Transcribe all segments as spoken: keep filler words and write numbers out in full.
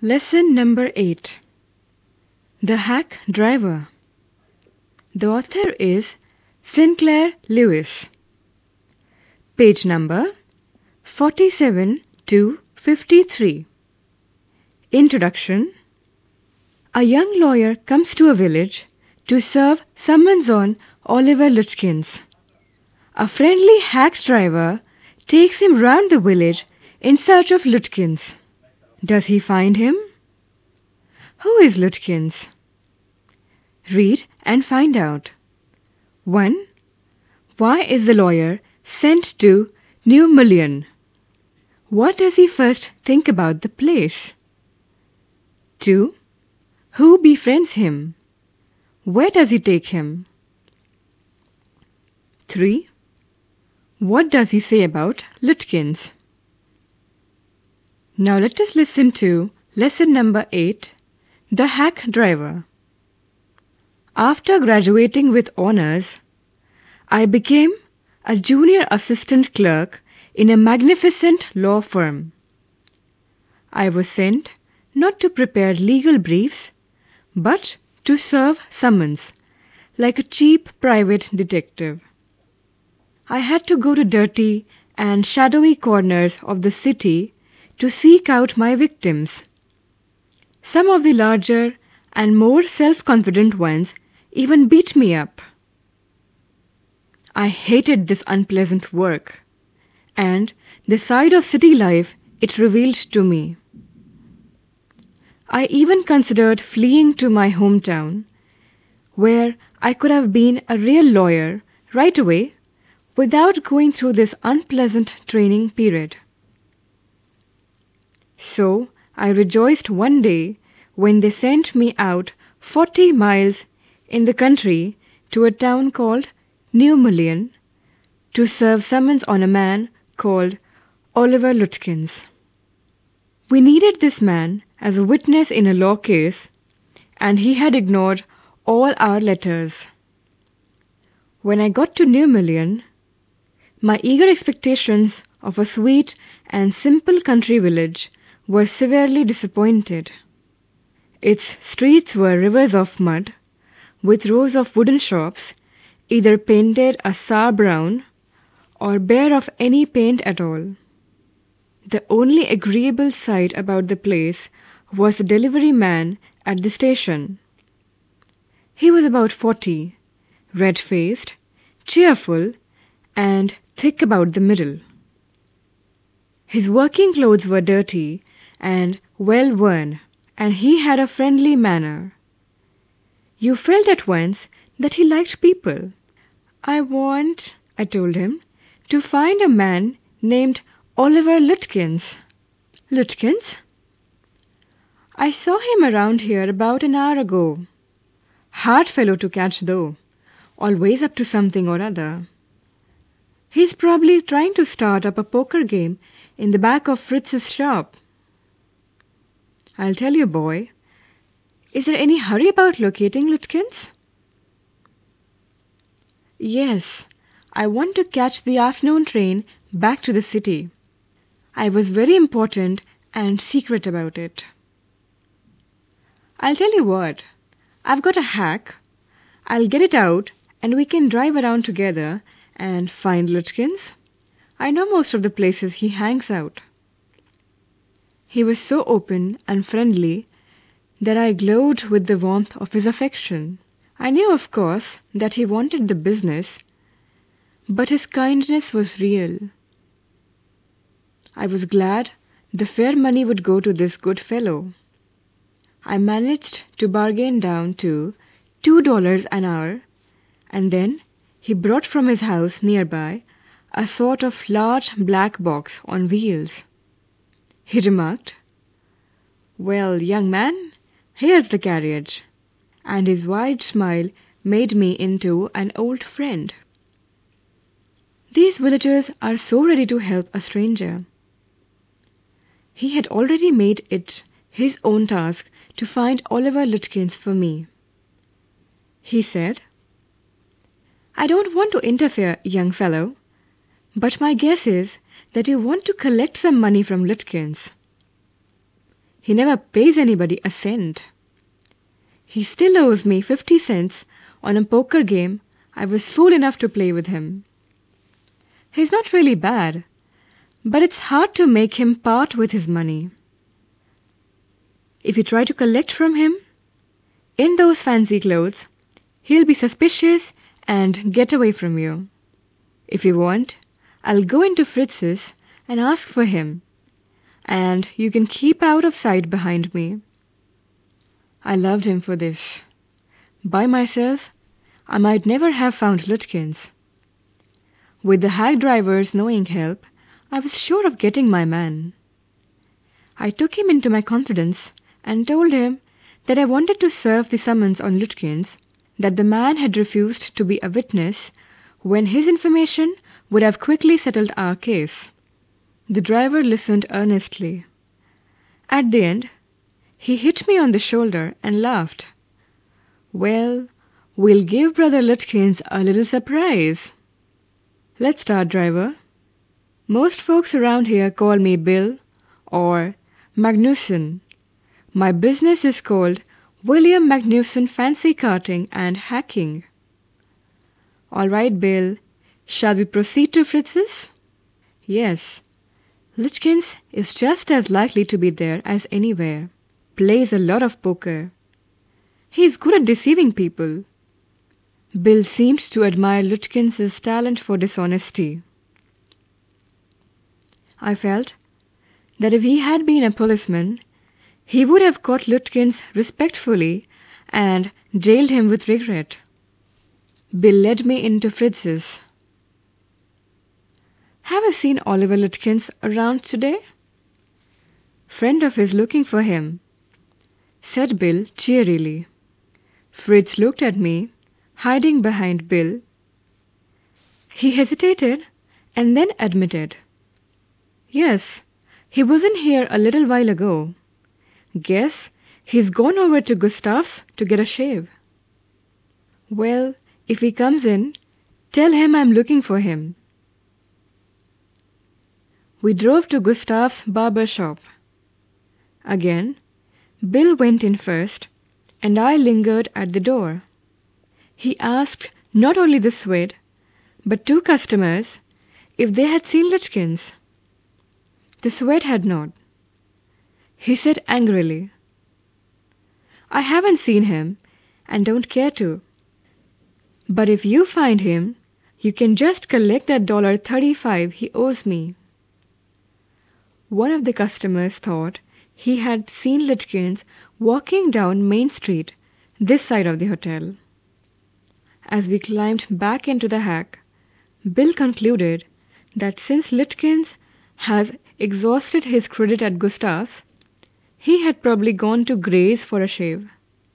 Lesson number eight. The Hack Driver. The author is Sinclair Lewis. Page number forty-seven to fifty-three. Introduction. A young lawyer comes to a village to serve summons on Oliver Lutchkins. A friendly hack driver takes him round the village in search of Lutchkins. Does he find him? Who is Lutchkins? Read and find out. one. Why is the lawyer sent to New Mullion? What does he first think about the place? two. Who befriends him? Where does he take him? three. What does he say about Lutchkins? Now let us listen to lesson number eight, The Hack Driver. After graduating with honors, I became a junior assistant clerk in a magnificent law firm. I was sent not to prepare legal briefs, but to serve summons, like a cheap private detective. I had to go to dirty and shadowy corners of the city to seek out my victims. Some of the larger and more self-confident ones even beat me up. I hated this unpleasant work, and the side of city life it revealed to me. I even considered fleeing to my hometown, where I could have been a real lawyer right away without going through this unpleasant training period. So I rejoiced one day when they sent me out forty miles in the country to a town called New Mullion to serve summons on a man called Oliver Lutchkins. We needed this man as a witness in a law case, and he had ignored all our letters. When I got to New Mullion, my eager expectations of a sweet and simple country village were severely disappointed. Its streets were rivers of mud, with rows of wooden shops, either painted a sour brown or bare of any paint at all. The only agreeable sight about the place was the delivery man at the station. He was about forty, red-faced, cheerful, and thick about the middle. His working clothes were dirty and well worn, and he had a friendly manner. You felt at once that he liked people. I want, I told him, to find a man named Oliver Lutchkins. Lutchkins? I saw him around here about an hour ago. Hard fellow to catch, though. Always up to something or other. He's probably trying to start up a poker game in the back of Fritz's shop. I'll tell you, boy. Is there any hurry about locating Lutchkins? Yes, I want to catch the afternoon train back to the city. I was very important and secret about it. I'll tell you what. I've got a hack. I'll get it out and we can drive around together and find Lutchkins. I know most of the places he hangs out. He was so open and friendly that I glowed with the warmth of his affection. I knew, of course, that he wanted the business, but his kindness was real. I was glad the fair money would go to this good fellow. I managed to bargain down to two dollars an hour, and then he brought from his house nearby a sort of large black box on wheels. He remarked, "Well, young man, here's the carriage," and his wide smile made me into an old friend. These villagers are so ready to help a stranger. He had already made it his own task to find Oliver Lutchkins for me. He said, "I don't want to interfere, young fellow, but my guess is that you want to collect some money from Lutchkins." He never pays anybody a cent. He still owes me fifty cents on a poker game I was fool enough to play with him. He's not really bad, but it's hard to make him part with his money. If you try to collect from him, in those fancy clothes, he'll be suspicious and get away from you. If you want, I'll go into Fritz's and ask for him, and you can keep out of sight behind me. I loved him for this. By myself, I might never have found Lutkins. With the hack driver's knowing help, I was sure of getting my man. I took him into my confidence and told him that I wanted to serve the summons on Lutkins, that the man had refused to be a witness when his information would have quickly settled our case. The driver listened earnestly. At the end, he hit me on the shoulder and laughed. Well, we'll give Brother Lutkins a little surprise. Let's start, driver. Most folks around here call me Bill or Magnuson. My business is called William Magnuson Fancy Carting and Hacking. All right, Bill. Shall we proceed to Fritz's? Yes. Lutkins is just as likely to be there as anywhere. Plays a lot of poker. He's good at deceiving people. Bill seemed to admire Lutkins's talent for dishonesty. I felt that if he had been a policeman, he would have caught Lutkins respectfully and jailed him with regret. Bill led me into Fritz's. Have you seen Oliver Lutkins around today? Friend of his looking for him, said Bill cheerily. Fritz looked at me, hiding behind Bill. He hesitated and then admitted, Yes, he was in here a little while ago. Guess he's gone over to Gustav's to get a shave. Well, if he comes in, tell him I'm looking for him. We drove to Gustav's barber shop. Again, Bill went in first, and I lingered at the door. He asked not only the Swede, but two customers if they had seen Lutkins. The Swede had not. He said angrily, I haven't seen him and don't care to. But if you find him, you can just collect that dollar thirty-five he owes me. One of the customers thought he had seen Lutkins walking down Main Street, this side of the hotel. As we climbed back into the hack, Bill concluded that since Lutkins has exhausted his credit at Gustav's, he had probably gone to Gray's for a shave.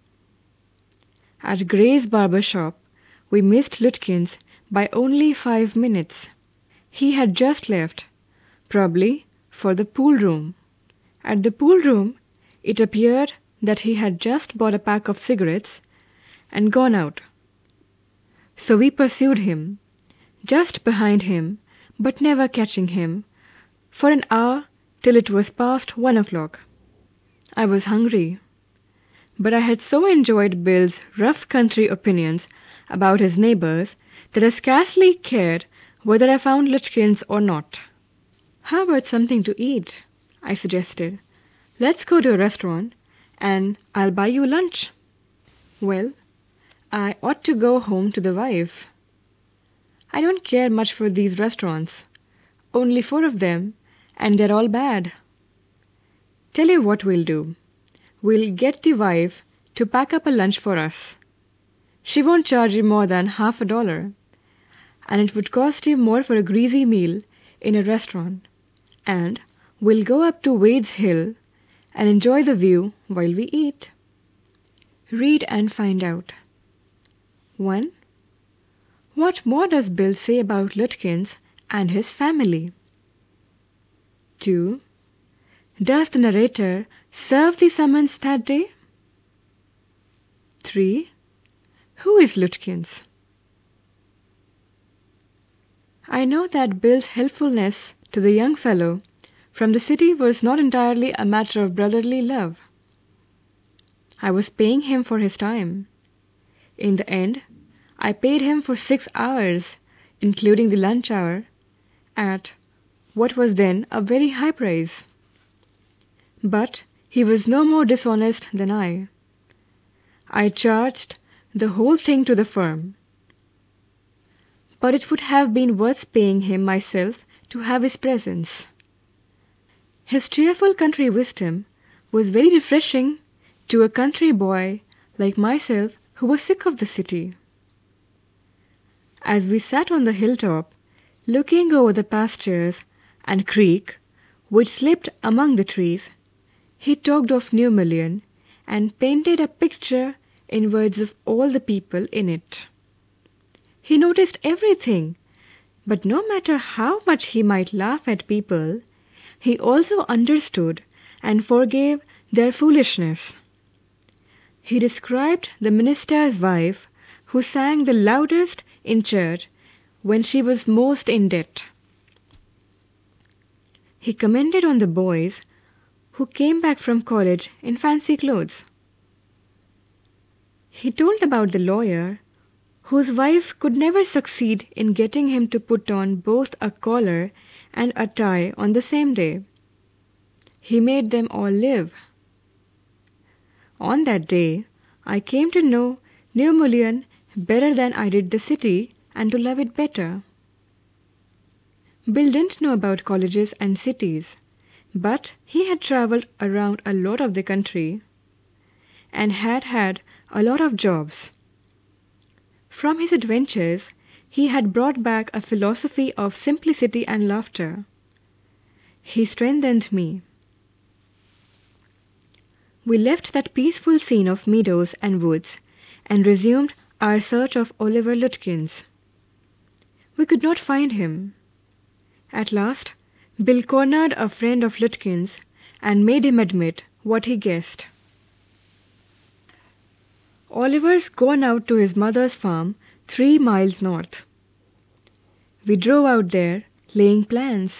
At Gray's barber shop, we missed Lutkins by only five minutes. He had just left, probably for the pool room. At the pool room, it appeared that he had just bought a pack of cigarettes and gone out. So we pursued him, just behind him, but never catching him, for an hour till it was past one o'clock. I was hungry, but I had so enjoyed Bill's rough country opinions about his neighbors that I scarcely cared whether I found Lutkins or not. How about something to eat? I suggested. Let's go to a restaurant, and I'll buy you lunch. Well, I ought to go home to the wife. I don't care much for these restaurants. Only four of them, and they're all bad. Tell you what we'll do. We'll get the wife to pack up a lunch for us. She won't charge you more than half a dollar, and it would cost you more for a greasy meal in a restaurant. And we'll go up to Wade's Hill and enjoy the view while we eat. Read and find out. one. What more does Bill say about Lutkins and his family? two. Does the narrator serve the summons that day? three. Who is Lutkins? I know that Bill's helpfulness to the young fellow from the city was not entirely a matter of brotherly love. I was paying him for his time. In the end, I paid him for six hours, including the lunch hour, at what was then a very high price. But he was no more dishonest than I. I charged the whole thing to the firm. But it would have been worth paying him myself to have his presence. His cheerful country wisdom was very refreshing to a country boy like myself who was sick of the city. As we sat on the hilltop, looking over the pastures and creek which slipped among the trees, he talked of New Million and painted a picture in words of all the people in it. He noticed everything, but no matter how much he might laugh at people, he also understood and forgave their foolishness. He described the minister's wife who sang the loudest in church when she was most in debt. He commented on the boys who came back from college in fancy clothes. He told about the lawyer whose wife could never succeed in getting him to put on both a collar and a tie on the same day. He made them all live. On that day, I came to know New Mullion better than I did the city and to love it better. Bill didn't know about colleges and cities, but he had traveled around a lot of the country and had had a lot of jobs. From his adventures, he had brought back a philosophy of simplicity and laughter. He strengthened me. We left that peaceful scene of meadows and woods and resumed our search of Oliver Lutkins. We could not find him. At last, Bill cornered a friend of Lutkins and made him admit what he guessed. Oliver's gone out to his mother's farm three miles north. We drove out there, laying plans.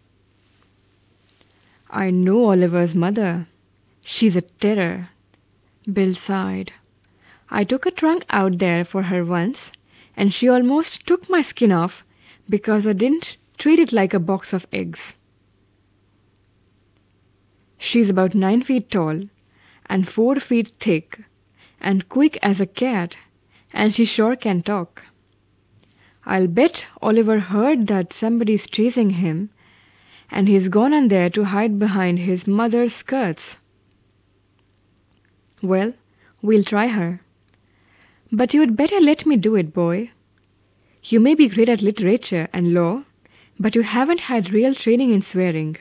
I know Oliver's mother. She's a terror. Bill sighed. I took a trunk out there for her once, and she almost took my skin off because I didn't treat it like a box of eggs. She's about nine feet tall and four feet thick and quick as a cat, and she sure can talk. I'll bet Oliver heard that somebody's chasing him, and he's gone on there to hide behind his mother's skirts. Well, we'll try her. But you'd better let me do it, boy. You may be great at literature and law, but you haven't had real training in swearing.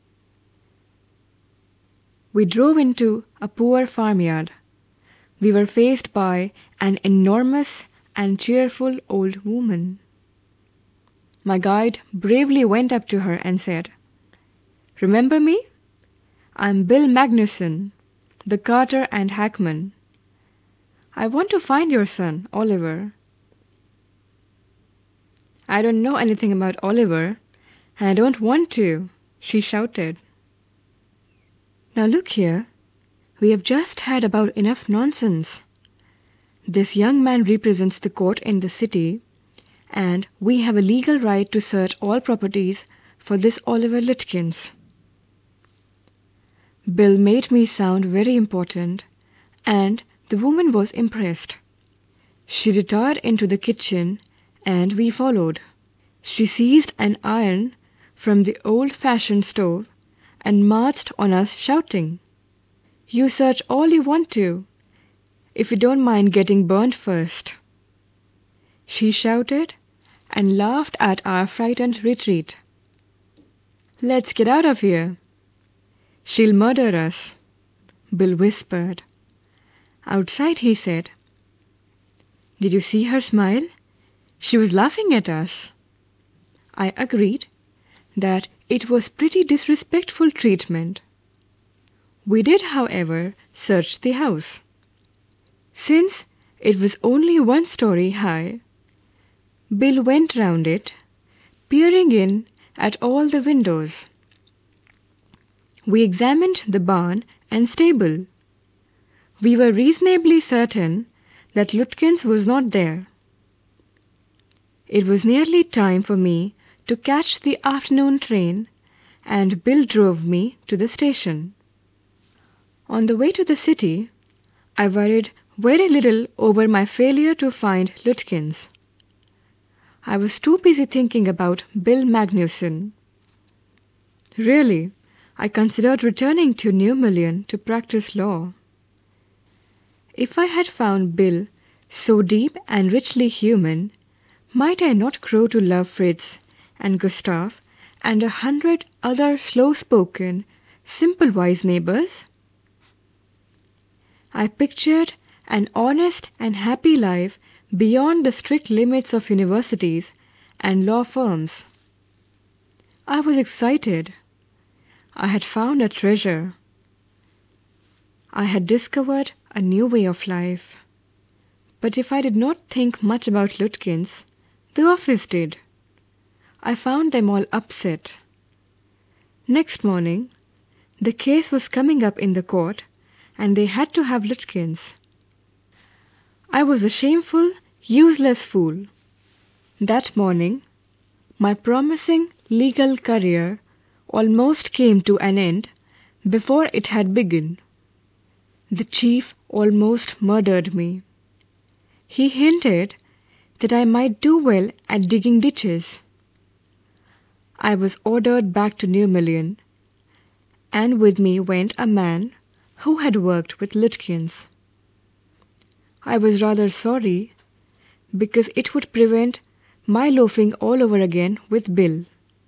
We drove into a poor farmyard. We were faced by an enormous and cheerful old woman. My guide bravely went up to her and said, "Remember me? I'm Bill Magnuson, the carter and hackman. I want to find your son, Oliver." "I don't know anything about Oliver, and I don't want to," she shouted. "Now look here, we have just had about enough nonsense. This young man represents the court in the city, and we have a legal right to search all properties for this Oliver Lutkins." Bill made me sound very important, and the woman was impressed. She retired into the kitchen, and we followed. She seized an iron from the old-fashioned stove and marched on us shouting, "You search all you want to, if you don't mind getting burned first." She shouted and laughed at our frightened retreat. "Let's get out of here." "She'll murder us," Bill whispered. Outside he said, "Did you see her smile? She was laughing at us." I agreed that it was pretty disrespectful treatment. We did, however, search the house. Since it was only one story high, Bill went round it, peering in at all the windows. We examined the barn and stable. We were reasonably certain that Lutkins was not there. It was nearly time for me to catch the afternoon train, and Bill drove me to the station. On the way to the city, I worried very little over my failure to find Lutkins. I was too busy thinking about Bill Magnuson. Really, I considered returning to Newmillion to practice law. If I had found Bill so deep and richly human, might I not grow to love Fritz and Gustav and a hundred other slow-spoken, simple-wise neighbors? I pictured an honest and happy life beyond the strict limits of universities and law firms. I was excited. I had found a treasure. I had discovered a new way of life. But if I did not think much about Lutkins, the office did. I found them all upset. Next morning, the case was coming up in the court, and they had to have Lutkins. I was a shameful, useless fool. That morning, my promising legal career almost came to an end before it had begun. The chief almost murdered me. He hinted that I might do well at digging ditches. I was ordered back to Newmillion, and with me went a man who had worked with Lutkins. I was rather sorry, because it would prevent my loafing all over again with Bill.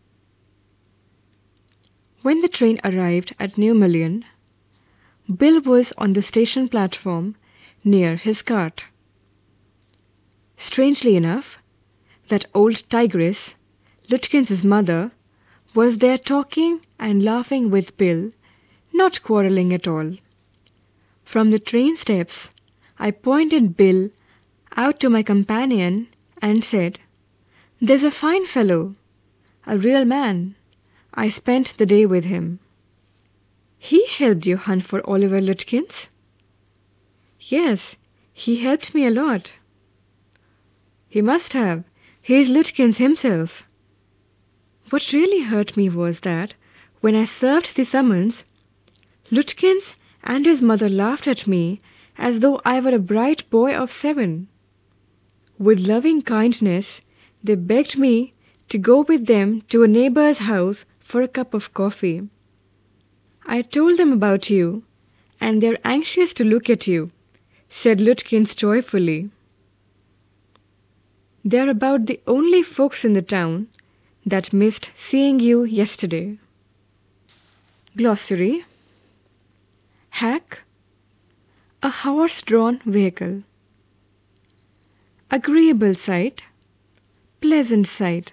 When the train arrived at Newmillion, Bill was on the station platform near his cart. Strangely enough, that old tigress, Lutkins' mother, was there talking and laughing with Bill, not quarrelling at all. From the train steps, I pointed Bill out to my companion and said, "There's a fine fellow, a real man. I spent the day with him." "He helped you hunt for Oliver Lutkins?" "Yes, he helped me a lot." "He must have. He's Lutkins himself." What really hurt me was that, when I served the summons, Lutkins and his mother laughed at me as though I were a bright boy of seven. With loving kindness, they begged me to go with them to a neighbor's house for a cup of coffee. "I told them about you, and they're anxious to look at you," said Lutkins joyfully. "They're about the only folks in the town that missed seeing you yesterday." Glossary. Hack, a horse-drawn vehicle. Agreeable sight, pleasant sight.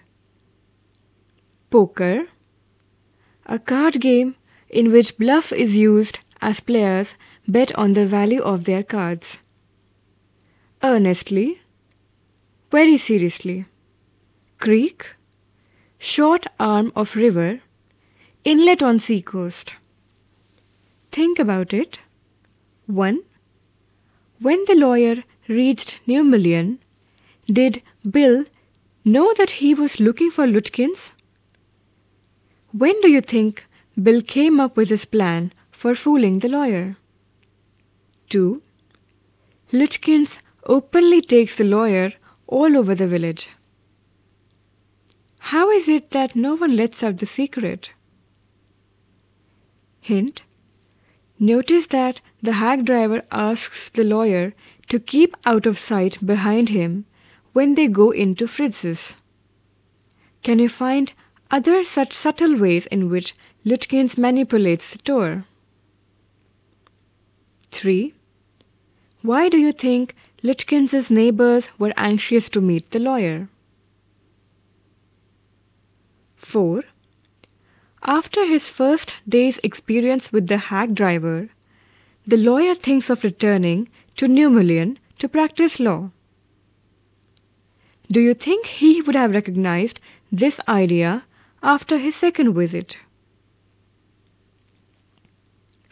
Poker, a card game in which bluff is used as players bet on the value of their cards. Earnestly, very seriously. Creek, short arm of river, inlet on sea coast. Think about it. one. When the lawyer reached Newmillion, did Bill know that he was looking for Lutkins? When do you think Bill came up with his plan for fooling the lawyer? two. Lutkins openly takes the lawyer all over the village. How is it that no one lets out the secret? Hint. Notice that the hack driver asks the lawyer to keep out of sight behind him when they go into Fritz's. Can you find other such subtle ways in which Lutkins manipulates the tour? three. Why do you think Lutkins' neighbors were anxious to meet the lawyer? four. After his first day's experience with the hack driver, the lawyer thinks of returning to Newmillion to practice law. Do you think he would have recognized this idea after his second visit?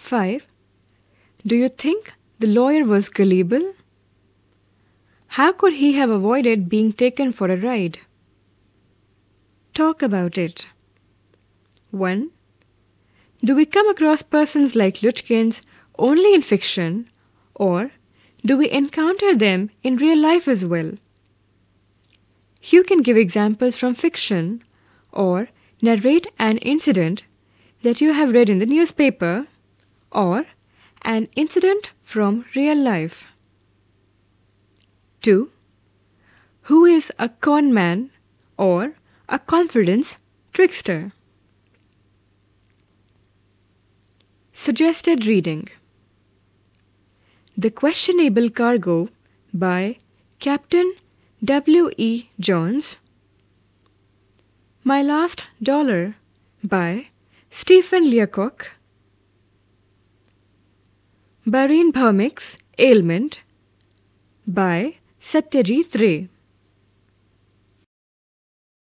five. Do you think the lawyer was gullible? How could he have avoided being taken for a ride? Talk about it. one. Do we come across persons like Lutyens only in fiction, or do we encounter them in real life as well? You can give examples from fiction or narrate an incident that you have read in the newspaper or an incident from real life. two. Who is a con man or a confidence trickster? Suggested reading: The Questionable Cargo by Captain W E Jones, My Last Dollar by Stephen Leacock, Baron Bhaumik's Ailment by Satyajit Ray.